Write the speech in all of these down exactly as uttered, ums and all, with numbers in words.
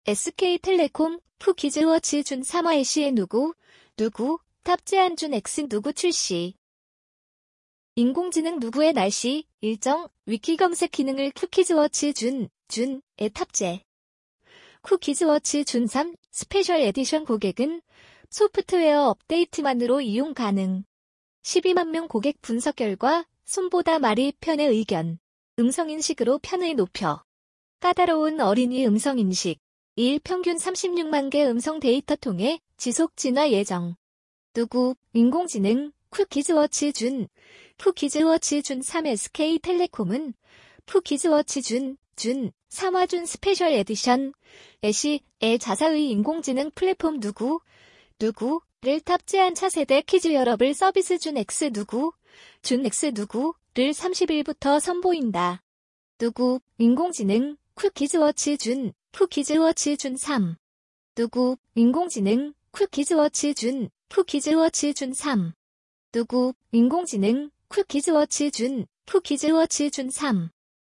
에스케이텔레콤 푸키즈워치 준 삼화 애쉬의 누구, 누구, 탑재한 준 X 누구 출시. 인공지능 누구의 날씨, 일정, 위키 검색 기능을 쿠키즈워치 준, 준에 탑재. 쿠키즈워치 준 삼 스페셜 에디션 고객은 소프트웨어 업데이트만으로 이용 가능. 십이만 명 고객 분석 결과 손보다 말이 편의 의견. 음성인식으로 편의 높여. 까다로운 어린이 음성인식. 일 평균 삼십육만 개 음성 데이터 통해 지속 진화 예정. 누구, 인공지능, 쿠키즈워치 준, 쿠키즈워치 준 삼 에스케이텔레콤은 쿠키즈워치 준, 준, 삼화 준 스페셜 에디션, 애쉬의 자사의 인공지능 플랫폼 누구, 누구를 탑재한 차세대 퀴즈 웨어러블 서비스 준 X 누구, 준 X 누구를 삼십 일부터 선보인다. 누구, 인공지능, 쿠키즈워치 준, 쿠키즈워치 준 삼. 누구, 인공지능, 쿠키즈워치 준, 쿠키즈워치 준 삼. 누구, 인공지능, 쿠키즈워치 준, 쿠키즈워치 준 삼.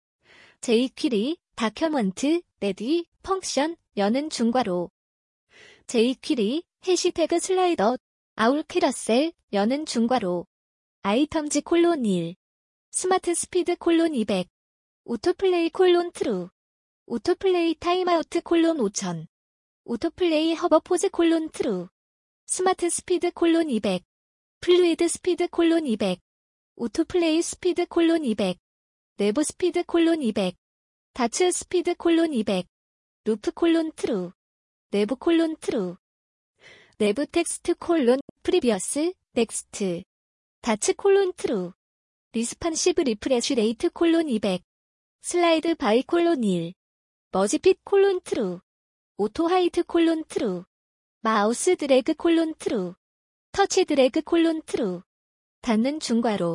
제이퀴리, 다큐먼트, 레디, 펑션, 여는 중괄호. 제이퀴리, 해시태그 슬라이더, 아울 캐러셀, 여는 중괄호. 아이텀즈 콜론 일. 스마트 스피드 콜론 이백. 오토플레이 콜론 트루. 오토플레이 타임아우트 콜론 오천. 오토플레이 허버 포즈 콜론 트루. 스마트 스피드 콜론 이백. 플루이드 스피드 콜론 이백. 오토플레이 스피드 콜론 이백. 내부 스피드 콜론 이백. 다츠 스피드 콜론 이백. 루프 콜론 트루. 내부 콜론 트루. 내부 텍스트 콜론 프리비어스 넥스트. 다츠 콜론 트루. 리스판시브 리프레쉬 레이트 콜론 이백. 슬라이드 바이 콜론 일. 머지핏 콜론 트루. 오토 하이트 콜론 트루. 마우스 드래그 콜론 트루. 터치 드래그 콜론 트루. 닫는 중괄호.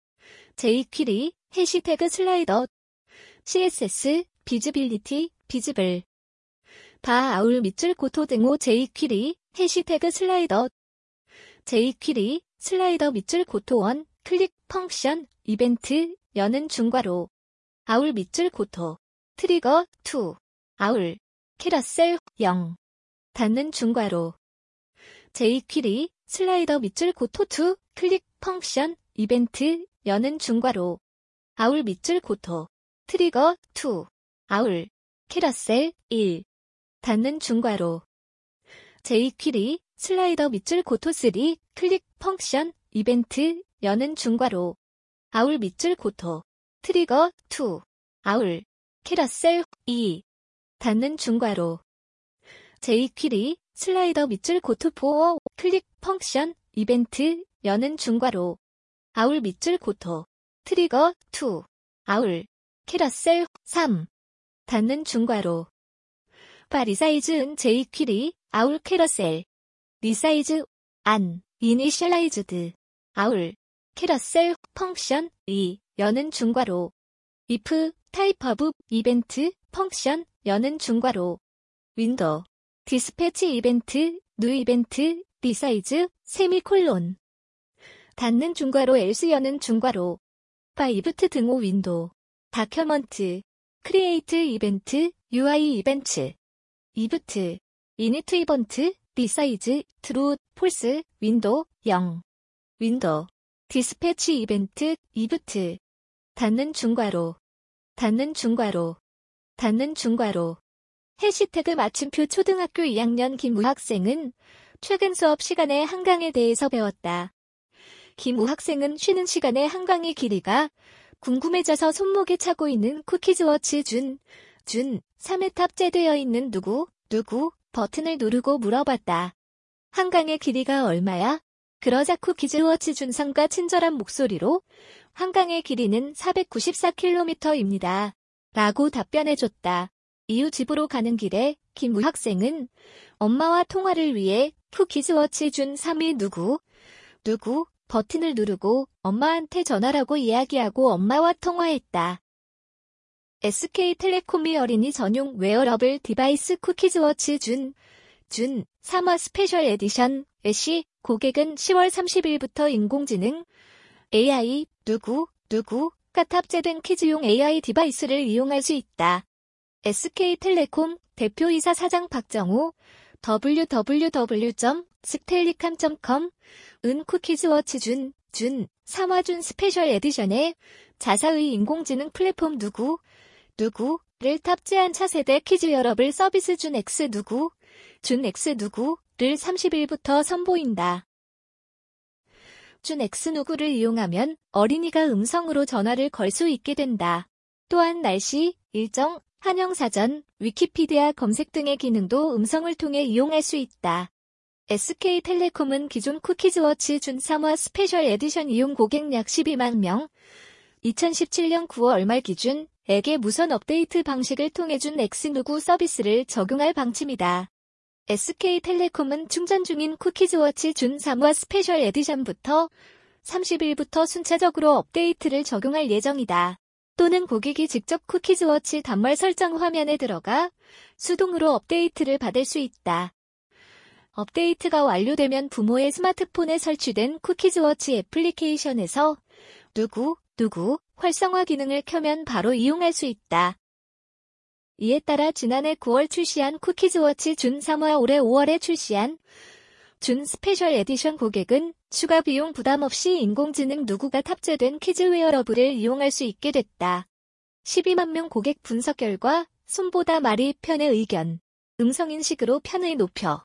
제이퀴리, 해시태그 슬라이더. 씨에스에스, 비즈빌리티, 비즈블. 바 아울 밑줄 고토 등호 제이퀴리, 해시태그 슬라이더. 제이퀴리, 슬라이더 밑줄 고토 원, 클릭, 펑션, 이벤트, 여는 중괄호. 아울 밑줄 고토. 트리거, 이. 아울. 캐러셀, 영. 닫는 중괄호. 제이퀴리, 슬라이더 밑줄 고토 이, 클릭, 펑션, 이벤트, 여는 중괄호. 아울 밑줄 고토. 트리거, 이. 아울. 캐러셀, 일. 닫는 중괄호. 제이퀴리, 슬라이더 밑줄 고토 삼, 클릭, 펑션, 이벤트, 여는 중괄호. 아울 밑줄 고토. 트리거, 이. 아울. 캐러셀, 이. 닫는 중괄호. 제이퀴리, 슬라이더 밑줄 고토 사, 클릭, 펑션, 이벤트, 여는 중괄호. 아울 밑줄 고토. 트리거, 이. 아울. 캐러셀, 삼. 닫는 중괄호. 바 리사이즈은 제이퀴리, 아울 캐러셀. 리사이즈, 안, 이니셜라이즈드. 아울. 캐러셀, 펑션, 이, 여는 중괄호. if, 타입 오브, 이벤트, 펑션, 여는 중괄호. 윈도우. 디스패치 이벤트, 뉴 이벤트, 리사이즈, 세미콜론. 닫는 중괄호 else 여는 중괄호. 바 이브트 등호 윈도우. 다큐먼트. 크리에이트 이벤트, 유아이 이벤트. 이브트. 이니트 이번트, 리사이즈, 트루, 폴스, 윈도우, 영. 윈도우. 디스패치 이벤트, 이브트. 닫는 중괄호. 닫는 중괄호. 닫는 중괄호. 해시태그 맞춤표 초등학교 이 학년 김우 학생은 최근 수업 시간에 한강에 대해서 배웠다. 김우 학생은 쉬는 시간에 한강의 길이가 궁금해져서 손목에 차고 있는 쿠키즈워치 준, 준, 삼에 탑재되어 있는 누구, 누구 버튼을 누르고 물어봤다. 한강의 길이가 얼마야? 그러자 쿠키즈워치 준 삼과 친절한 목소리로 한강의 길이는 사백구십사 킬로미터입니다. 라고 답변해줬다. 이후 집으로 가는 길에 김우 학생은 엄마와 통화를 위해 쿠키즈워치 준 삼이 누구, 누구 버튼을 누르고 엄마한테 전화라고 이야기하고 엄마와 통화했다. 에스케이텔레콤이 어린이 전용 웨어러블 디바이스 쿠키즈워치 준, 준, 삼화 스페셜 에디션, 애쉬, 고객은 시월 삼십일부터 인공지능, 에이아이, 누구, 누구가 탑재된 키즈용 에이아이 디바이스를 이용할 수 있다. 에스케이텔레콤, 대표이사 사장 박정우, 더블유 더블유 더블유 점 스텔리캄 점 컴, 은 쿠키즈워치 준, 준, 삼화준 스페셜 에디션에 자사의 인공지능 플랫폼 누구, 누구를 탑재한 차세대 퀴즈 웨어러블 서비스 준 X 누구, 준 X 누구를 삼십 일부터 선보인다. 준 X 누구를 이용하면 어린이가 음성으로 전화를 걸 수 있게 된다. 또한 날씨, 일정, 한영사전, 위키피디아 검색 등의 기능도 음성을 통해 이용할 수 있다. 에스케이텔레콤은 기존 쿠키즈워치 준 삼화 스페셜 에디션 이용 고객 약 십이만 명, 이천십칠 년 구월 말 기준 에게 무선 업데이트 방식을 통해 준 X 누구 서비스를 적용할 방침이다. 에스케이텔레콤은 충전 중인 쿠키즈워치 준 삼화 스페셜 에디션부터 삼십 일부터 순차적으로 업데이트를 적용할 예정이다. 또는 고객이 직접 쿠키즈워치 단말 설정 화면에 들어가 수동으로 업데이트를 받을 수 있다. 업데이트가 완료되면 부모의 스마트폰에 설치된 쿠키즈워치 애플리케이션에서 누구, 누구 활성화 기능을 켜면 바로 이용할 수 있다. 이에 따라 지난해 구월 출시한 쿠키즈워치 준 삼화 올해 오월에 출시한 준 스페셜 에디션 고객은 추가 비용 부담 없이 인공지능 누구가 탑재된 퀴즈 웨어러블을 이용할 수 있게 됐다. 십이만 명 고객 분석 결과 손보다 말이 편의 의견, 음성인식으로 편의 높여.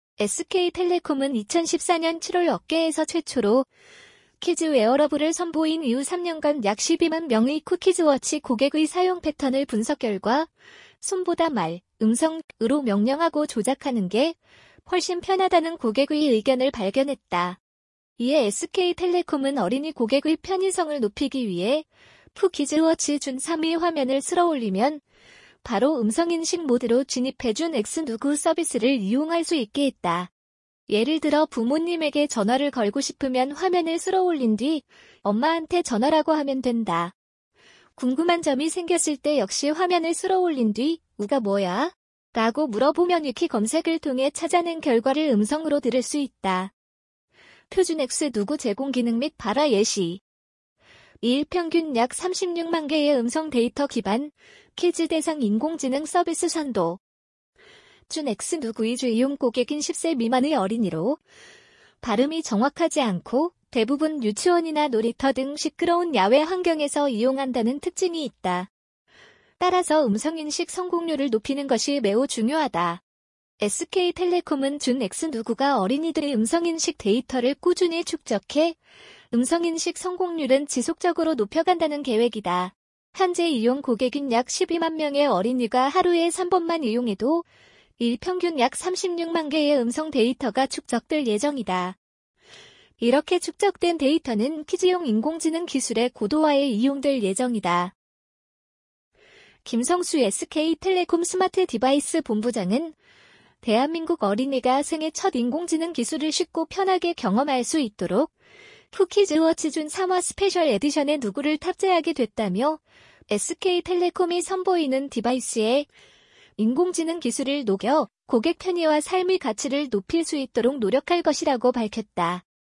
에스케이텔레콤은 이천십사 년 칠월 업계에서 최초로 퀴즈 웨어러블을 선보인 이후 삼 년간 약 십이만 명의 쿠키즈워치 고객의 사용 패턴을 분석 결과 손보다 말, 음성으로 명령하고 조작하는 게 훨씬 편하다는 고객의 의견을 발견했다. 이에 에스케이텔레콤은 어린이 고객의 편의성을 높이기 위해 쿠키즈워치 준 삼 위 화면을 쓸어 올리면 바로 음성인식 모드로 진입해준 X 누구 서비스를 이용할 수 있게 했다. 예를 들어 부모님에게 전화를 걸고 싶으면 화면을 쓸어 올린 뒤 엄마한테 전화라고 하면 된다. 궁금한 점이 생겼을 때 역시 화면을 쓸어 올린 뒤 우가 뭐야? 라고 물어보면 위키 검색을 통해 찾아낸 결과를 음성으로 들을 수 있다. 표준 X 누구 제공 기능 및 발화 예시. 일 평균 약 삼십육만 개의 음성 데이터 기반 퀴즈 대상 인공지능 서비스 선도. 준 X 누구의 주 이용 고객인 십 세 미만의 어린이로 발음이 정확하지 않고 대부분 유치원이나 놀이터 등 시끄러운 야외 환경에서 이용한다는 특징이 있다. 따라서 음성인식 성공률을 높이는 것이 매우 중요하다. 에스케이텔레콤은 준 X 누구가 어린이들의 음성인식 데이터를 꾸준히 축적해 음성인식 성공률은 지속적으로 높여간다는 계획이다. 현재 이용 고객인 약 십이만 명의 어린이가 하루에 삼 번만 이용해도 일평균 약 삼십육만 개의 음성 데이터가 축적될 예정이다. 이렇게 축적된 데이터는 퀴즈용 인공지능 기술의 고도화에 이용될 예정이다. 김성수 에스케이텔레콤 스마트 디바이스 본부장은 대한민국 어린이가 생애 첫 인공지능 기술을 쉽고 편하게 경험할 수 있도록 쿠키즈워치 준 삼화 스페셜 에디션에 누구를 탑재하게 됐다며 에스케이텔레콤이 선보이는 디바이스에 인공지능 기술을 녹여 고객 편의와 삶의 가치를 높일 수 있도록 노력할 것이라고 밝혔다.